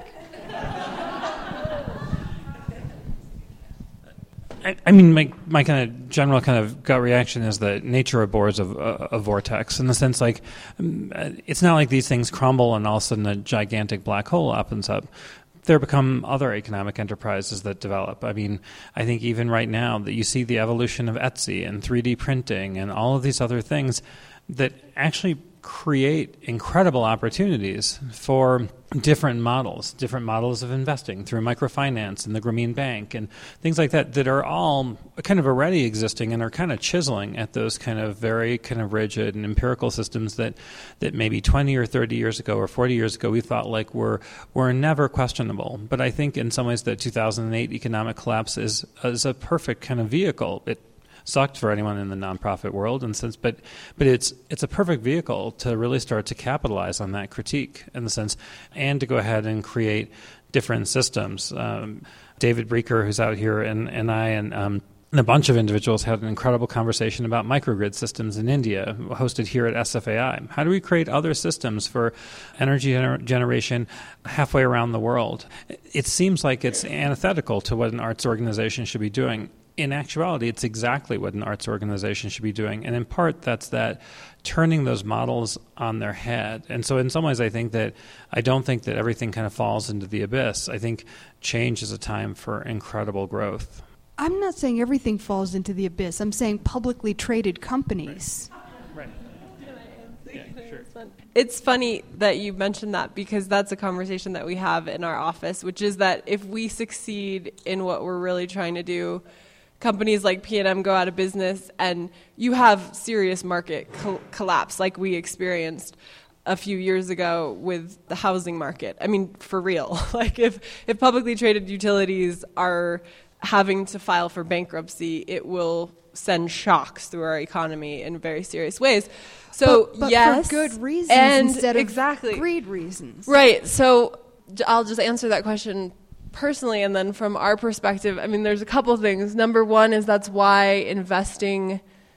I, I mean, my my kind of general kind of gut reaction is that nature abhors a, a, a vortex, in the sense, like, um, it's not like these things crumble and all of a sudden a gigantic black hole opens up. There become other economic enterprises that develop. I mean, I think even right now that you see the evolution of Etsy and three D printing and all of these other things that actually create incredible opportunities for different models, different models of investing through microfinance and the Grameen Bank and things like that that are all kind of already existing and are kind of chiseling at those kind of very kind of rigid and empirical systems that, that maybe twenty or thirty years ago or forty years ago we thought like were were never questionable. But I think in some ways the two thousand eight economic collapse is, is a perfect kind of vehicle. It sucked for anyone in the nonprofit world, and since, but but it's it's a perfect vehicle to really start to capitalize on that critique in the sense, and to go ahead and create different systems. Um, David Breaker, who's out here, and and I and. Um, And a bunch of individuals had an incredible conversation about microgrid systems in India, hosted here at S F A I. How do we create other systems for energy gener- generation halfway around the world? It seems like it's antithetical to what an arts organization should be doing. In actuality, it's exactly what an arts organization should be doing. And in part, that's that turning those models on their head. And so in some ways, I think that I don't think that everything kind of falls into the abyss. I think change is a time for incredible growth. I'm not saying everything falls into the abyss. I'm saying publicly traded companies. Right. Yeah, sure. It's funny that you mentioned that, because that's a conversation that we have in our office, which is that if we succeed in what we're really trying to do, companies like P and M go out of business and you have serious market co- collapse like we experienced a few years ago with the housing market. I mean, for real. Like if, if publicly traded utilities are having to file for bankruptcy, it will send shocks through our economy in very serious ways. So but, but yes, for good reasons and instead of exactly. greed reasons. Right. So I'll just answer that question personally, and then from our perspective, I mean, there's a couple things. Number one is that's why investing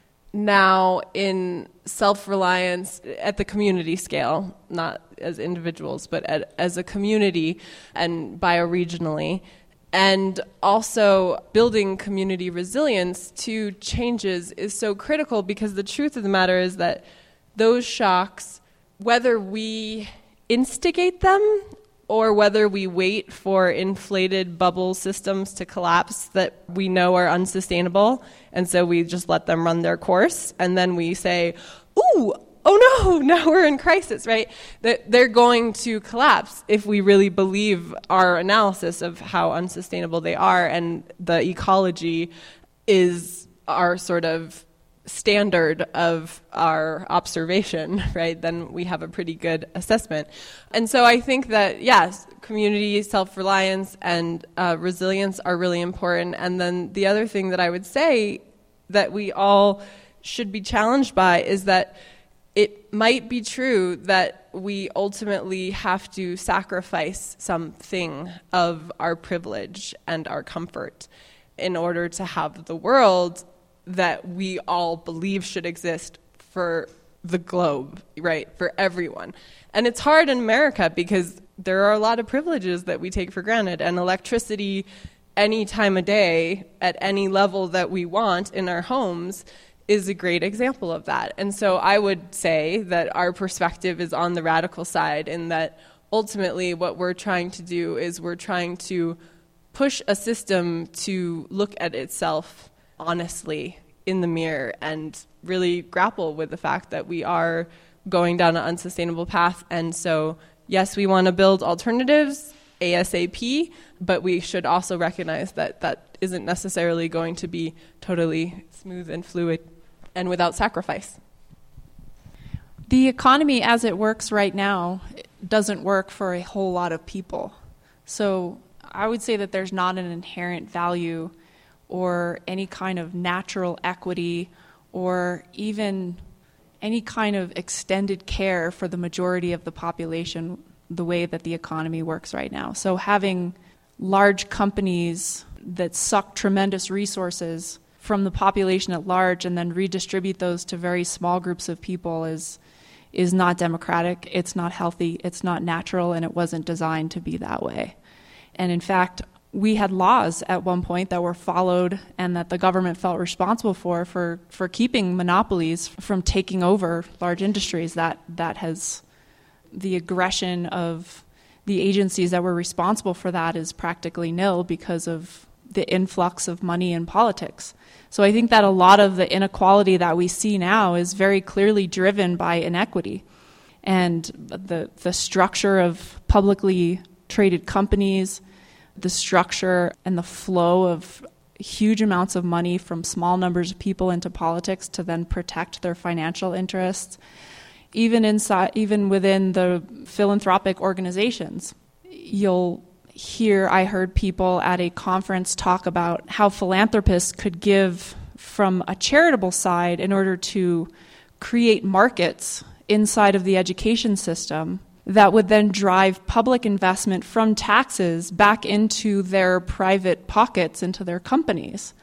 now in self-reliance at the community scale, not as individuals, but at, as a community and bioregionally, and also building community resilience to changes is so critical, because the truth of the matter is that those shocks, whether we instigate them or whether we wait for inflated bubble systems to collapse that we know are unsustainable, and so we just let them run their course, and then we say, ooh, oh no, now we're in crisis, right? That they're going to collapse if we really believe our analysis of how unsustainable they are, and the ecology is our sort of standard of our observation, right? Then we have a pretty good assessment. And so I think that, yes, community self-reliance and uh, resilience are really important. And then the other thing that I would say that we all should be challenged by is that it might be true that we ultimately have to sacrifice something of our privilege and our comfort in order to have the world that we all believe should exist for the globe, right, for everyone. And it's hard in America because there are a lot of privileges that we take for granted, and electricity any time of day at any level that we want in our homes is a great example of that. And so I would say that our perspective is on the radical side, in that ultimately what we're trying to do is we're trying to push a system to look at itself honestly in the mirror and really grapple with the fact that we are going down an unsustainable path. And so, yes, we want to build alternatives ASAP, but we should also recognize that that isn't necessarily going to be totally smooth and fluid and without sacrifice. The economy as it works right now doesn't work for a whole lot of people. So I would say that there's not an inherent value or any kind of natural equity or even any kind of extended care for the majority of the population the way that the economy works right now. So having large companies that suck tremendous resources from the population at large and then redistribute those to very small groups of people is is not democratic, it's not healthy, it's not natural, and it wasn't designed to be that way. And in fact, we had laws at one point that were followed and that the government felt responsible for, for, for keeping monopolies from taking over large industries. That that has, the aggression of the agencies that were responsible for that is practically nil because of the influx of money in politics. So I think that a lot of the inequality that we see now is very clearly driven by inequity. And the the structure of publicly traded companies, the structure and the flow of huge amounts of money from small numbers of people into politics to then protect their financial interests, even inside, even within the philanthropic organizations. You'll hear, I heard people at a conference talk about how philanthropists could give from a charitable side in order to create markets inside of the education system that would then drive public investment from taxes back into their private pockets, into their companies.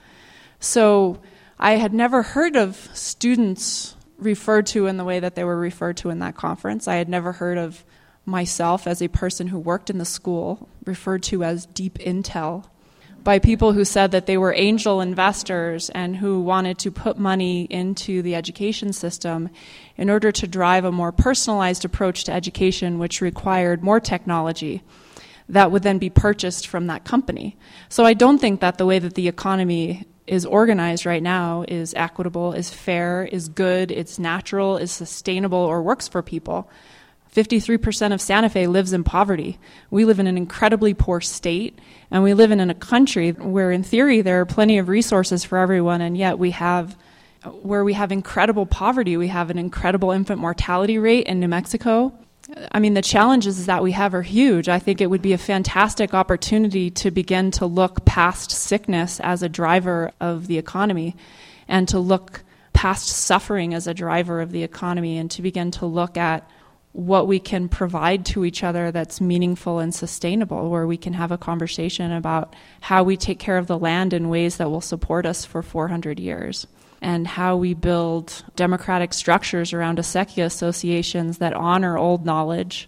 So I had never heard of students referred to in the way that they were referred to in that conference. I had never heard of myself as a person who worked in the school referred to as deep intel by people who said that they were angel investors and who wanted to put money into the education system in order to drive a more personalized approach to education, which required more technology that would then be purchased from that company. So I don't think that the way that the economy is organized right now is equitable, is fair, is good, it's natural, is sustainable, or works for people. fifty-three percent of Santa Fe lives in poverty. We live in an incredibly poor state, and we live in a country where, in theory, there are plenty of resources for everyone, and yet we have, where we have incredible poverty. We have an incredible infant mortality rate in New Mexico. I mean, the challenges that we have are huge. I think it would be a fantastic opportunity to begin to look past sickness as a driver of the economy and to look past suffering as a driver of the economy and to begin to look at what we can provide to each other that's meaningful and sustainable, where we can have a conversation about how we take care of the land in ways that will support us for four hundred years, and how we build democratic structures around acequia associations that honor old knowledge.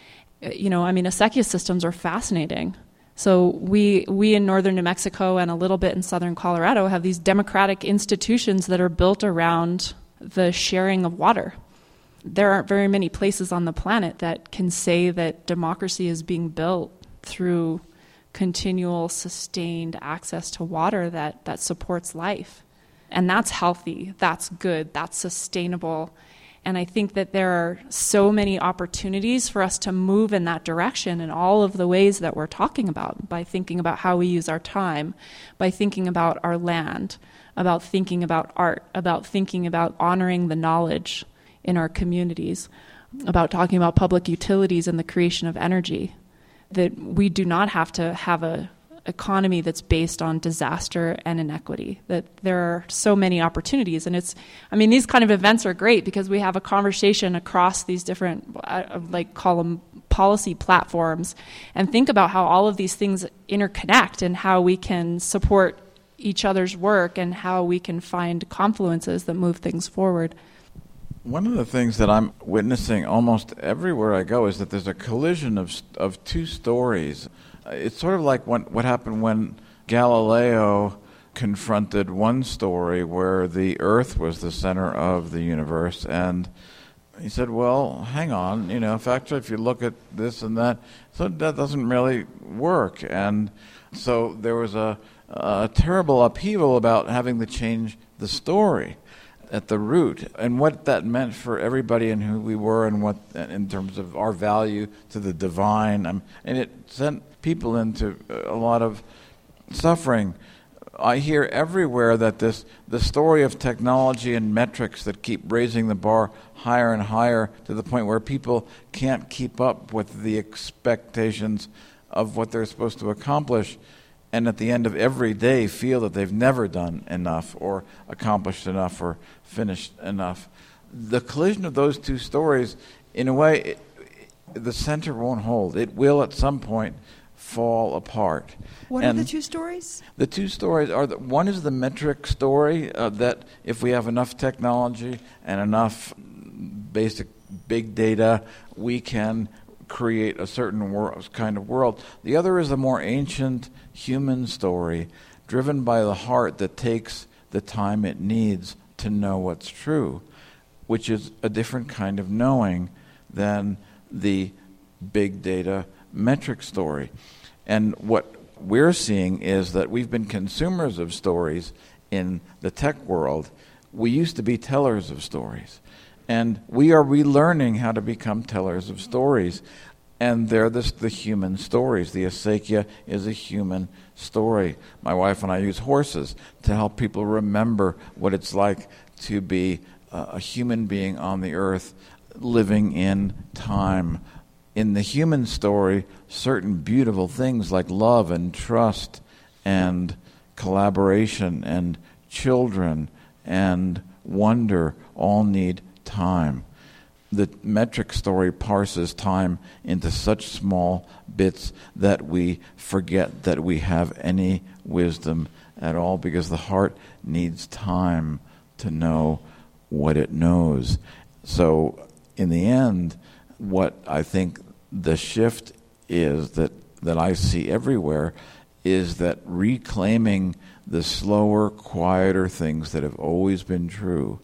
You know, I mean, acequia systems are fascinating. So we we in northern New Mexico and a little bit in southern Colorado have these democratic institutions that are built around the sharing of water. There aren't very many places on the planet that can say that democracy is being built through continual, sustained access to water that, that supports life. And that's healthy, that's good, that's sustainable. And I think that there are so many opportunities for us to move in that direction in all of the ways that we're talking about, by thinking about how we use our time, by thinking about our land, about thinking about art, about thinking about honoring the knowledge in our communities, about talking about public utilities and the creation of energy, that we do not have to have a economy that's based on disaster and inequity, that there are so many opportunities. And it's, I mean, these kind of events are great because we have a conversation across these different, uh, like call them policy platforms, and think about how all of these things interconnect and how we can support each other's work and how we can find confluences that move things forward. One of the things that I'm witnessing almost everywhere I go is that there's a collision of of two stories. It's sort of like what, what happened when Galileo confronted one story where the Earth was the center of the universe, and he said, well, hang on, you know, in fact, if you look at this and that, so that doesn't really work. And so there was a, a terrible upheaval about having to change the story at the root, and what that meant for everybody and who we were, and what in terms of our value to the divine. Um, and it sent people into a lot of suffering. I hear everywhere that this the story of technology and metrics that keep raising the bar higher and higher to the point where people can't keep up with the expectations of what they're supposed to accomplish, and at the end of every day feel that they've never done enough or accomplished enough or finished enough. The collision of those two stories, in a way, it, the center won't hold. It will at some point fall apart. What and are the two stories? The two stories are that one is the metric story, uh, that if we have enough technology and enough basic big data, we can create a certain wor- kind of world. The other is the more ancient human story, driven by the heart that takes the time it needs to know what's true, which is a different kind of knowing than the big data metric story. And what we're seeing is that we've been consumers of stories in the tech world. We used to be tellers of stories. And we are relearning how to become tellers of stories. And they're the, the human stories. The acequia is a human story. My wife and I use horses to help people remember what it's like to be uh, a human being on the earth, living in time. In the human story, certain beautiful things like love and trust and collaboration and children and wonder all need time. The metric story parses time into such small bits that we forget that we have any wisdom at all, because the heart needs time to know what it knows. So in the end, what I think the shift is that, that I see everywhere is that reclaiming the slower, quieter things that have always been true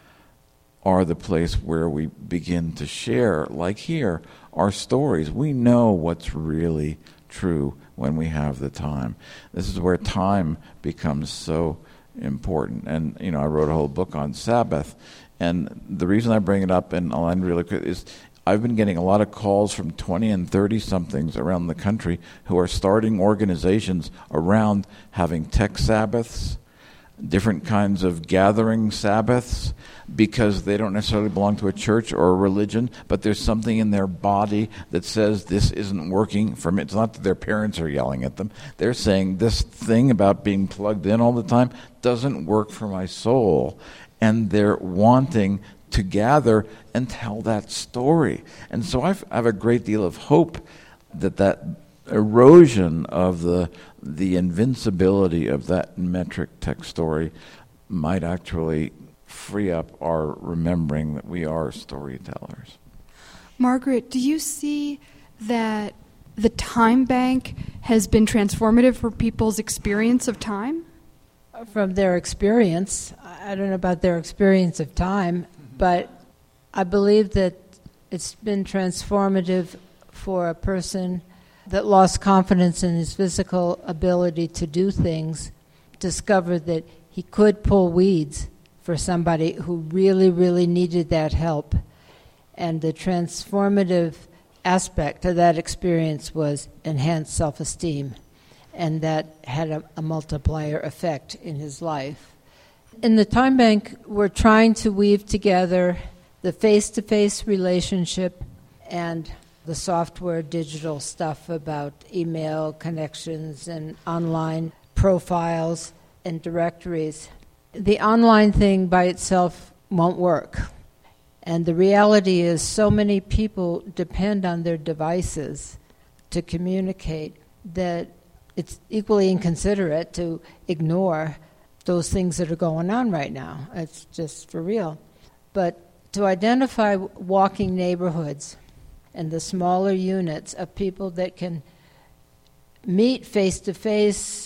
are the place where we begin to share, like here, our stories. We know what's really true when we have the time. This is where time becomes so important. And, you know, I wrote a whole book on Sabbath. And the reason I bring it up, and I'll end really quick, is I've been getting a lot of calls from twenty and thirty-somethings around the country who are starting organizations around having tech Sabbaths, different kinds of gathering Sabbaths, because they don't necessarily belong to a church or a religion, but there's something in their body that says this isn't working for me. It's not that their parents are yelling at them. They're saying this thing about being plugged in all the time doesn't work for my soul. And they're wanting to gather and tell that story. And so I've, I have a great deal of hope that that erosion of the the invincibility of that metric tech story might actually free up our remembering that we are storytellers. Margaret, do you see that the time bank has been transformative for people's experience of time? From their experience, I don't know about their experience of time, but I believe that it's been transformative for a person that lost confidence in his physical ability to do things, discovered that he could pull weeds for somebody who really, really needed that help. And the transformative aspect of that experience was enhanced self-esteem, and that had a, a multiplier effect in his life. In the Time Bank, we're trying to weave together the face-to-face relationship and the software digital stuff about email connections and online profiles and directories. The online thing by itself won't work. And the reality is so many people depend on their devices to communicate that it's equally inconsiderate to ignore those things that are going on right now. It's just for real. But to identify walking neighborhoods and the smaller units of people that can meet face-to-face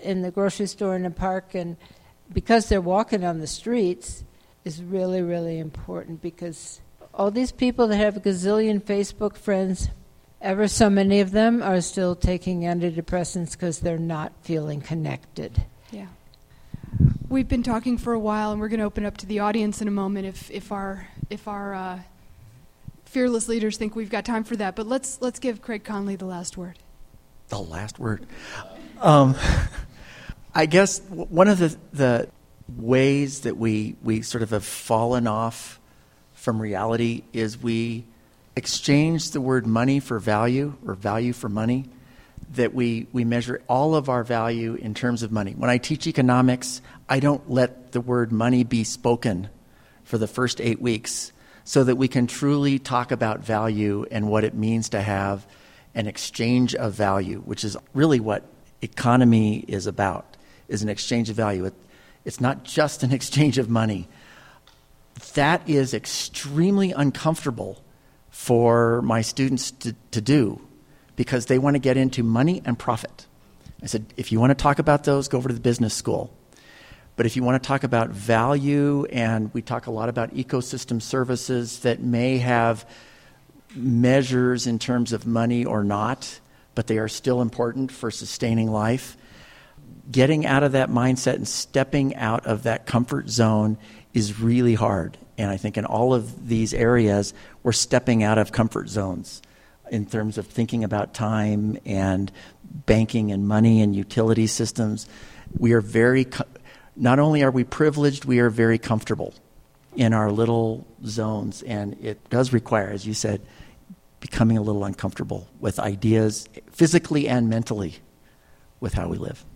in the grocery store in the park, and because they're walking on the streets, is really, really important, because all these people that have a gazillion Facebook friends, ever so many of them are still taking antidepressants because they're not feeling connected. Yeah. We've been talking for a while, and we're going to open up to the audience in a moment if, if our if our uh, fearless leaders think we've got time for that. But let's let's give Craig Conley the last word. The last word. Um, I guess one of the the ways that we we sort of have fallen off from reality is we exchange the word money for value, or value for money, that we, we measure all of our value in terms of money. When I teach economics, I don't let the word money be spoken for the first eight weeks so that we can truly talk about value and what it means to have an exchange of value, which is really what economy is about, is an exchange of value. It, it's not just an exchange of money. That is extremely uncomfortable for my students to, to do, because they want to get into money and profit. I said, if you want to talk about those, go over to the business school. But if you want to talk about value, and we talk a lot about ecosystem services that may have measures in terms of money or not, but they are still important for sustaining life, getting out of that mindset and stepping out of that comfort zone is really hard. And I think in all of these areas, we're stepping out of comfort zones in terms of thinking about time and banking and money and utility systems. We are very, not only are we privileged, we are very comfortable in our little zones. And it does require, as you said, becoming a little uncomfortable with ideas physically and mentally with how we live.